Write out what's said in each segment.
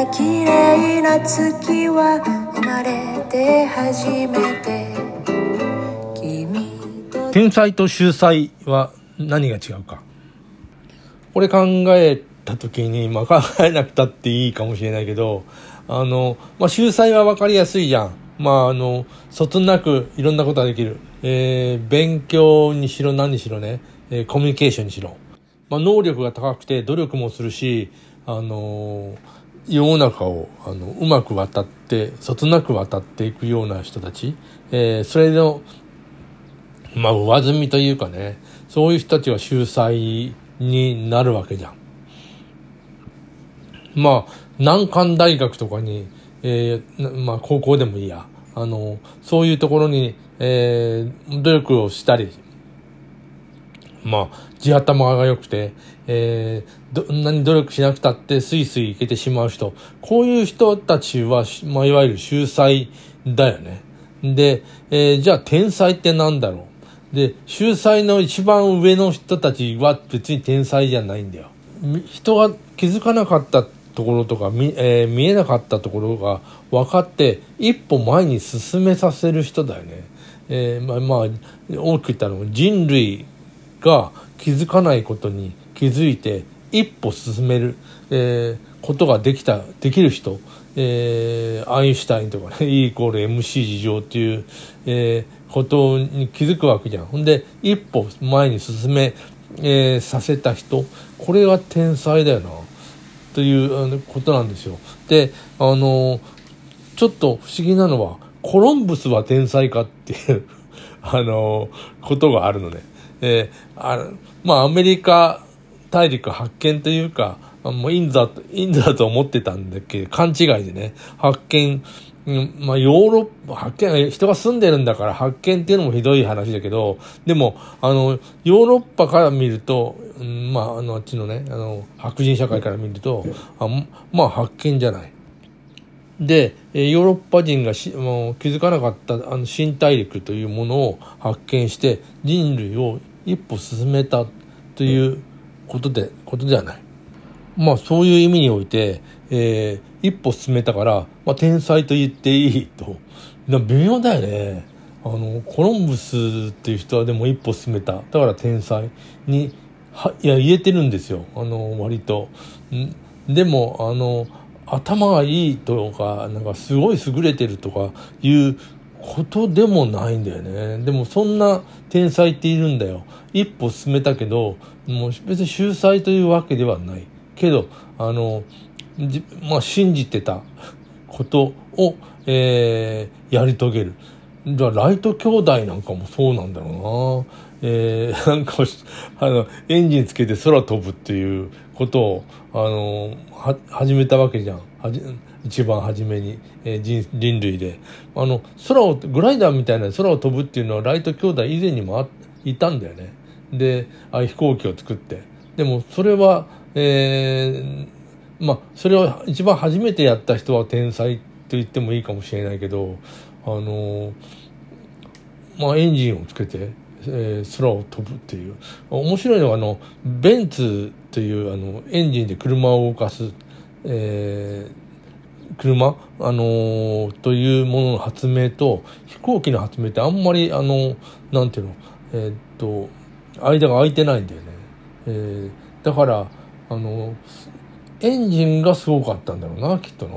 ら綺麗な月は生まれて初めて君と。 天才と秀才は何が違うか、これ考えた時に、考えなくたっていいかもしれないけど、秀才は分かりやすいじゃん。そつなくいろんなことができる。勉強にしろ何にしろね、コミュニケーションにしろ。能力が高くて努力もするし、世の中をうまく渡って、そつなく渡っていくような人たち。それの、上積みというかね、そういう人たちが秀才になるわけじゃん。難関大学とかに、高校でもいいや。そういうところに、努力をしたり、地頭が良くて、どんなに努力しなくたってスイスイいけてしまう人。こういう人たちは、いわゆる秀才だよね。で、じゃあ天才ってなんだろう。で、秀才の一番上の人たちは別に天才じゃないんだよ。人が気づかなかったところとか見えなかったところが分かって一歩前に進めさせる人だよね。大きく言ったの人類が気づかないことに気づいて一歩進める、ことができる人、アインシュタインとかね、E=MC っていう、ことに気づくわけじゃん。ほんで一歩前に進め、させた人、これが天才だよなということなんですよ。で、ちょっと不思議なのはコロンブスは天才かっていうことがあるのね。アメリカ大陸発見というか、インドだと思ってたんだけど、勘違いでね、発見、ヨーロッパ発見、人が住んでるんだから発見っていうのもひどい話だけど、でもヨーロッパから見ると、あっちのね、白人社会から見ると、発見じゃない。で、ヨーロッパ人が気づかなかった新大陸というものを発見して人類を一歩進めたということではない。そういう意味において、一歩進めたから、天才と言っていいと。微妙だよね。コロンブスっていう人はでも一歩進めた。だから天才に、言えてるんですよ。割と。でも、頭がいいとか、すごい優れてるとかいうことでもないんだよね。でもそんな天才っているんだよ。一歩進めたけど、もう別に秀才というわけではない。けど、信じてたことを、やり遂げる。じゃあ、ライト兄弟なんかもそうなんだろうな。エンジンつけて空飛ぶっていうことを、始めたわけじゃん。一番初めに、人類で。グライダーみたいな空を飛ぶっていうのはライト兄弟以前にもいたんだよね。で、飛行機を作って。でも、それは、それを一番初めてやった人は天才と言ってもいいかもしれないけど、エンジンをつけて、空を飛ぶっていう。面白いのは、ベンツというエンジンで車を動かす、車、というものの発明と飛行機の発明ってあんまりなんていうの、間が空いてないんだよね。だからエンジンがすごかったんだろうな、きっとな。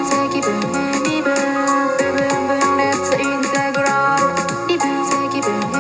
気分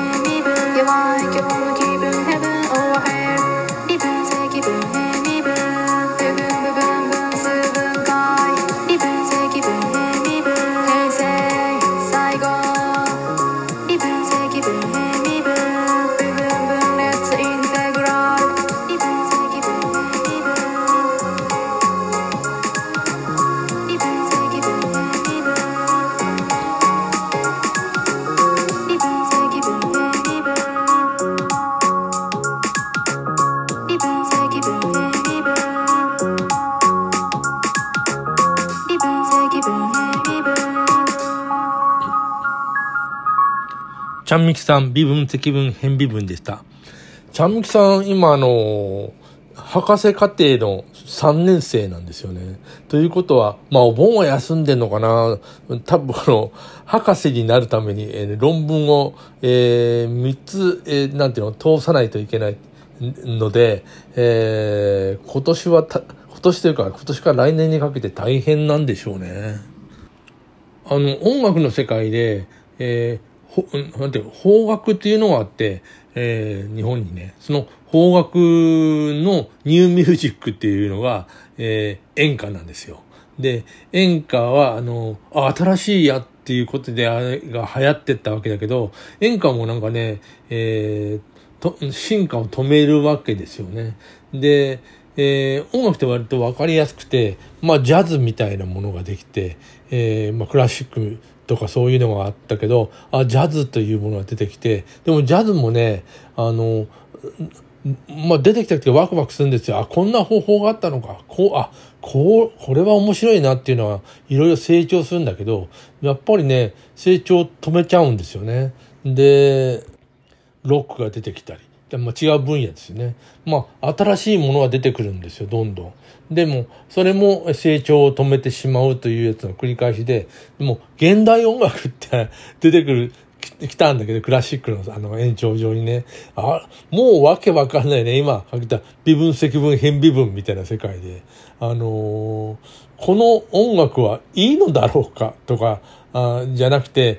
ちゃんみきさん、微分積分変微分でした。ちゃんみきさん、今博士課程の3年生なんですよね。ということは、お盆は休んでんのかな。多分博士になるために、論文を、3つ、通さないといけないので、今年から来年にかけて大変なんでしょうね。音楽の世界で、邦楽っていうのがあって、日本にね、その邦楽のニューミュージックっていうのが、演歌なんですよ。で、演歌は、新しいやっていうことで、あれが流行ってったわけだけど、演歌もなんかね、進化を止めるわけですよね。で、音楽って割と分かりやすくて、ジャズみたいなものができて、クラシックとかそういうのがあったけど、ジャズというものが出てきて、でもジャズもね、出てきた時ワクワクするんですよ。こんな方法があったのか。これは面白いなっていうのはいろいろ成長するんだけど、やっぱりね、成長を止めちゃうんですよね。で、ロックが出てきたり。違う分野ですよね。新しいものが出てくるんですよ、どんどん。でも、それも成長を止めてしまうというやつの繰り返しで、でも、現代音楽って出てきたんだけど、クラシックの延長上にね。もうわけわかんないね。今、書いた微分積分変微分みたいな世界で。この音楽はいいのだろうかとか、じゃなくて、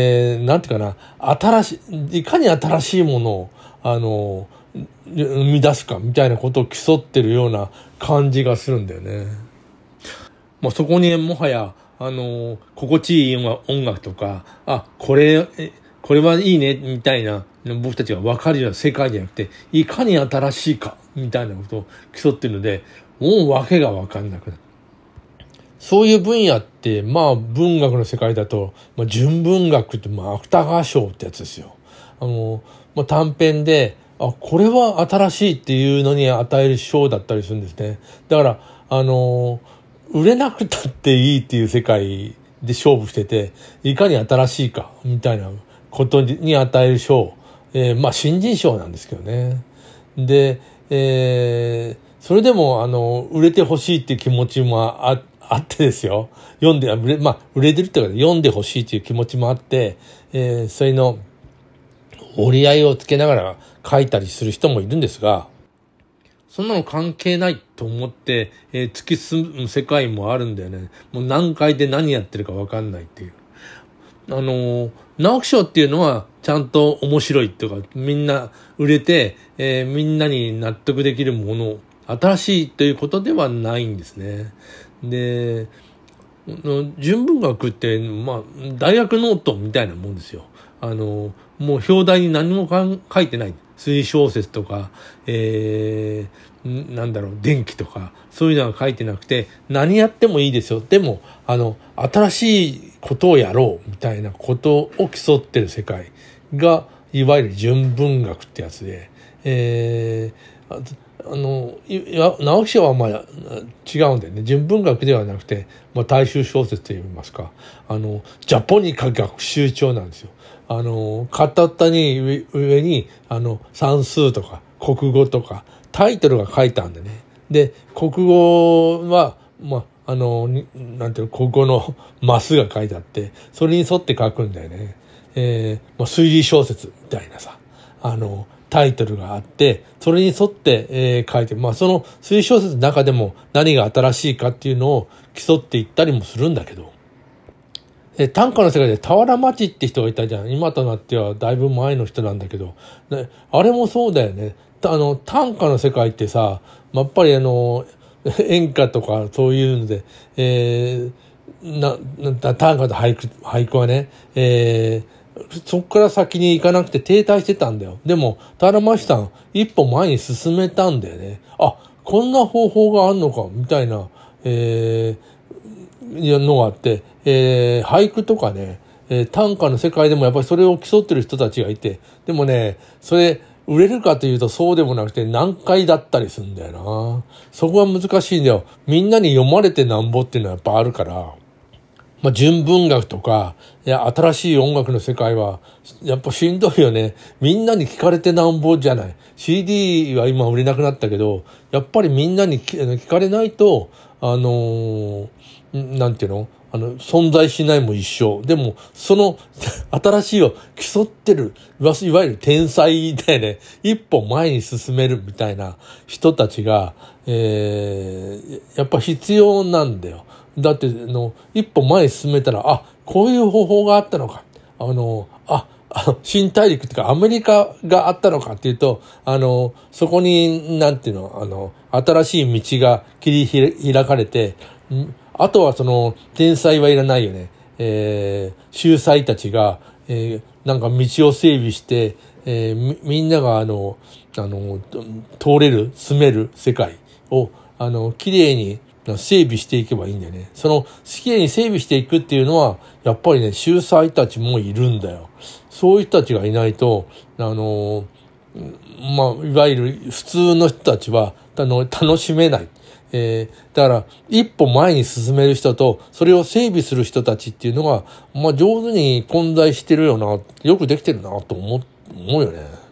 いかに新しいものを、生み出すかみたいなことを競ってるような感じがするんだよね。そこにもはや、心地いい音楽とか、これはいいね、みたいな、僕たちが分かるような世界じゃなくて、いかに新しいか、みたいなことを競ってるので、もう訳が分かんなくなる。そういう分野って、文学の世界だと、純文学って、芥川賞ってやつですよ。短編で、これは新しいっていうのに与える賞だったりするんですね。だから、売れなくたっていいっていう世界で勝負してて、いかに新しいか、みたいなことに与える賞。新人賞なんですけどね。で、それでも、売れてほしいっていう気持ちもあってですよ。売れてるっていうか、読んでほしいっていう気持ちもあって、それの折り合いをつけながら書いたりする人もいるんですが、そんなの関係ないと思って、突き進む世界もあるんだよね。もう何回で何やってるか分かんないっていう。直木賞っていうのはちゃんと面白いっていうか、みんな売れて、みんなに納得できるもの、新しいということではないんですね。で、純文学って、大学ノートみたいなもんですよ。もう表題に何も書いてない。推小説とか、電気とか、そういうのは書いてなくて、何やってもいいですよ。でも、新しいことをやろうみたいなことを競ってる世界が、いわゆる純文学ってやつで、直木賞は違うんだよね。純文学ではなくて、大衆小説といいますか、ジャポニカ学習帳なんですよ。片ったに上に、算数とか国語とかタイトルが書いてあるんでね。で、国語は、国語のマスが書いてあって、それに沿って書くんだよね。推理小説みたいなさ、タイトルがあって、それに沿って、書いて、その推理小説の中でも何が新しいかっていうのを競っていったりもするんだけど、短歌の世界で俵町って人がいたじゃん。今となってはだいぶ前の人なんだけど、あれもそうだよね。短歌の世界ってさ、やっぱり演歌とかそういうので、短歌と俳句はね、そっから先に行かなくて停滞してたんだよ。でも、俵町さん、一歩前に進めたんだよね。こんな方法があるのか、みたいな、のがあって、俳句とかね、短歌の世界でもやっぱりそれを競ってる人たちがいて、でもね、それ、売れるかというとそうでもなくて難解だったりするんだよな。そこは難しいんだよ。みんなに読まれてなんぼっていうのはやっぱあるから。 純文学とか、新しい音楽の世界は、やっぱしんどいよね。みんなに聞かれてなんぼじゃない。CD は今売れなくなったけど、やっぱりみんなに聞かれないと、なんていうの？存在しないも一緒。でも、その、新しいを競ってる、いわゆる天才だよね。一歩前に進めるみたいな人たちが、やっぱ必要なんだよ。だって、一歩前に進めたら、こういう方法があったのか。新大陸っていうかアメリカがあったのかっていうと、そこに、なんていうの、新しい道が切り開かれて、あとはその、天才はいらないよね。秀才たちが、なんか道を整備して、みんなが通れる、住める世界を、綺麗に整備していけばいいんだよね。その、綺麗に整備していくっていうのは、やっぱりね、秀才たちもいるんだよ。そういう人たちがいないと、いわゆる普通の人たちは、楽しめない。だから、一歩前に進める人と、それを整備する人たちっていうのが、上手に混在してるよな、よくできてるな、と思うよね。